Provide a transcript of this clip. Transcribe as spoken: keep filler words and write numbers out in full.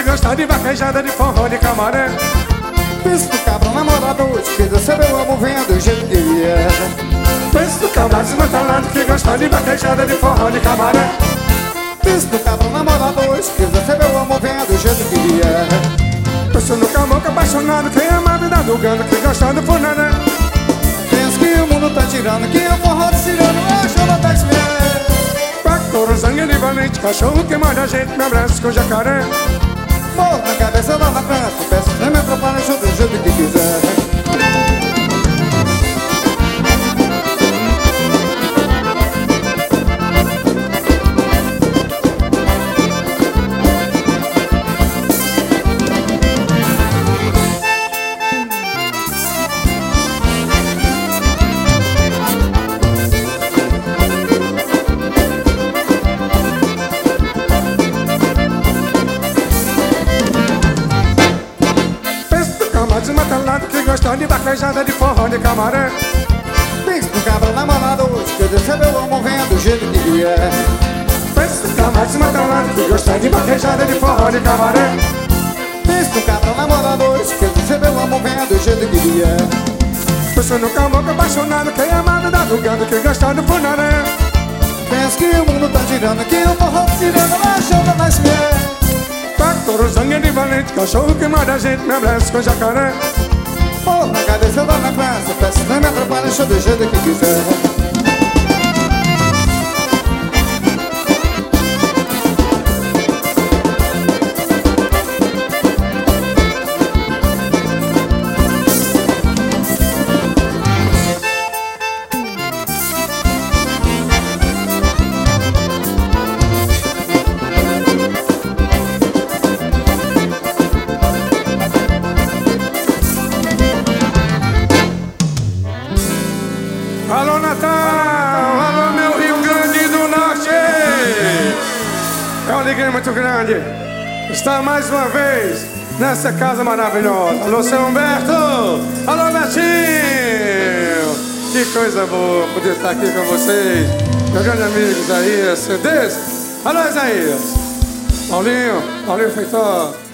gosta de vaquejada, de forró, de camaré. Pensa no cabra namorado hoje, que você meu amor venha do jeito que vier. Pensa no cabra desmantelado que gosta de vaquejada, de forró, de camaré. Pensa no cabra namorado hoje, que você meu amor venha do jeito que vier. Pensa no caboclo apaixonado, que ama a vida do gano, que gosta do funané. Pensa que o mundo tá tirando, que o forró de cirano acha ela da esfera. Pacto, sangue de valente, cachorro que manda a gente, me abraça com jacaré. Morro na cabeça lá na França, peço nem me atrapalha, show do jeito que quiser. Desmantelado que gosta de vaquejada, de forró, de camaré. Pensa no cabra namorado hoje, que você meu amor venha do jeito que vier. Pensa no cabra desmantelado que gosta de vaquejada, de forró, de camaré. Pensa no cabra namorado hoje, que você meu amor venha do jeito que vier. Pensa no caboclo apaixonado, que ama a vida do gano, que gosta do funané. Pensa que o mundo tá girando, que o forró de cirano acha ela da esfera. Pacto, sangue de valente, cachorro que manda a gente, me abraça com jacaré. Morro na cabeça lá na França, peço nem me atrapalha, show do jeito que quiser. Alô Natal, alô meu Rio Grande do Norte. É uma alegria muito grande estar mais uma vez nessa casa maravilhosa. Alô seu Humberto, alô Betinho. Que coisa boa poder estar aqui com vocês. Meu grande amigo Isaías C Ds. Alô Isaías, Paulinho, Paulinho Feitosa.